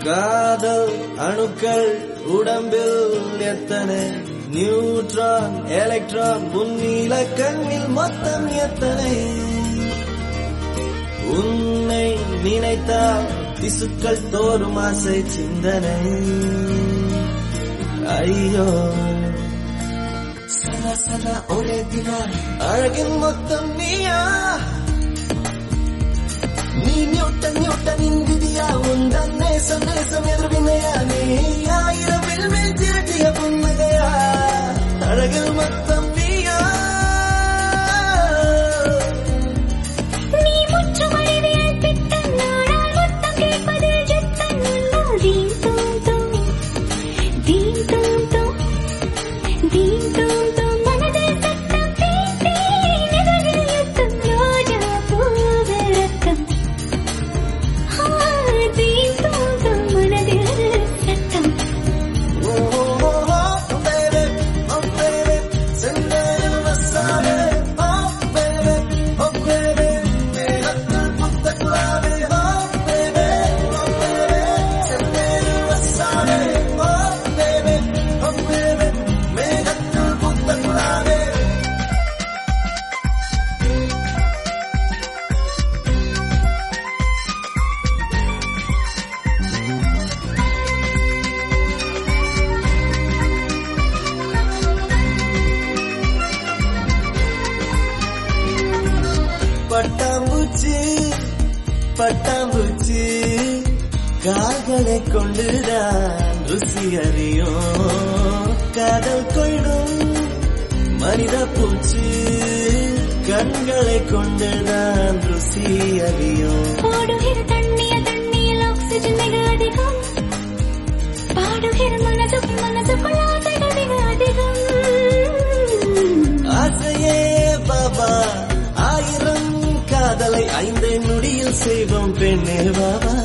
காதல் அணுக்கள் உடம்பில் எத்தனை நியூட்ரான் எலக்ட்ரான் உன்னில கண்ணில் மொத்தம் எத்தனை உன்னை நினைத்தால் திசுக்கள் தோறும் ஆசை சிந்தனை ஐயோ சதா சதா ஒரே தினா அழகின் மொத்தம் நீயா நீ நியூட்டன் நியூட்டனின் விதியா உந்தன் நேசம் நேசம் எதிர்வினையா நீ ஆயிரம் மேல் திரட்டிய புன்னகையா அழகில் மொத்தம் நீயா பட்டாம்பூச்சி பட்டாம்பூச்சி கால்களை கொண்டுதான் ருசி அறியும் காதல் கொள்ளும் மனித பூச்சி கண்களை கொண்டுதான் ருசி அறியும் ஓடுகிற தண்ணியில் ஆக்சிஜன் மிக அதிகம் பாடுகிற மனசுக்குள் ஆசைகள் மிக அதிகம் ஆசையே பாபா ஆயிரம் காதலை 5 நொடியில் செய்வோம் பெண்ணே பாபா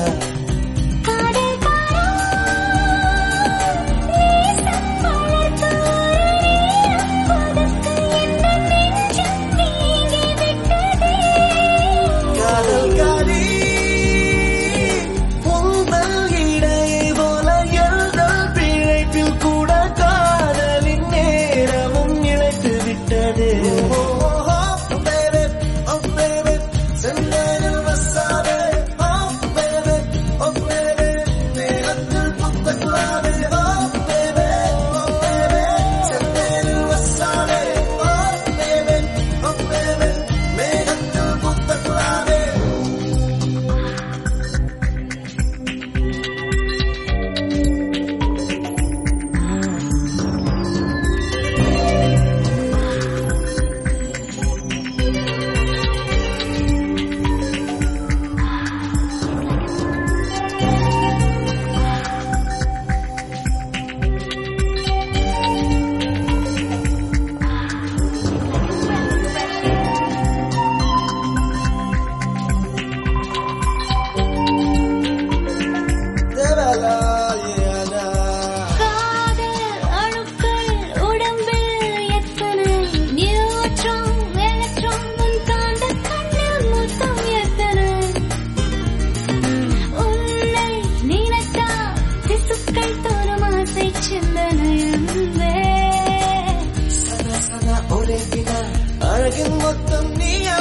அழகின் மொத்தம் நீயா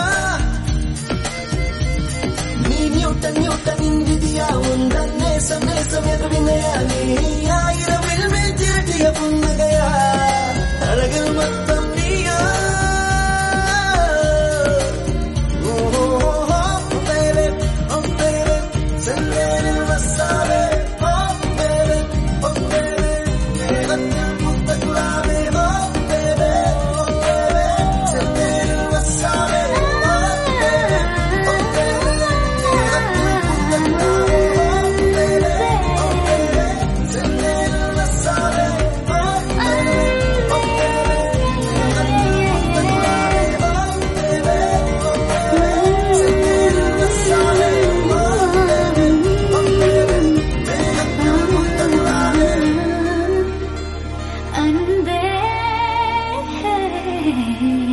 நீ நியூட்டனின் விதியா உந்தன் நேசம் நேசம் எதிர்வினையா நீ ஆயிரம் மேல் திரட்டிய புன்னகையா அழகில் மொத்தம் நீயா செந்தேனில் வசாலே அன்பே